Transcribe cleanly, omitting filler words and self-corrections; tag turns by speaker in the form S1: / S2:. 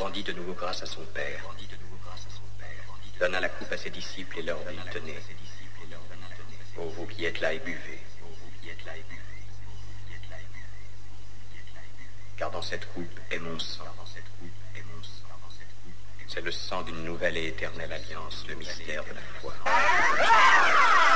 S1: grandit de nouveau grâce à son Père, donna la coupe à ses disciples et leur dit, tenez, ô vous qui êtes là et buvez. Car dans cette coupe est mon sang. C'est le sang d'une nouvelle et éternelle alliance, le mystère de la foi.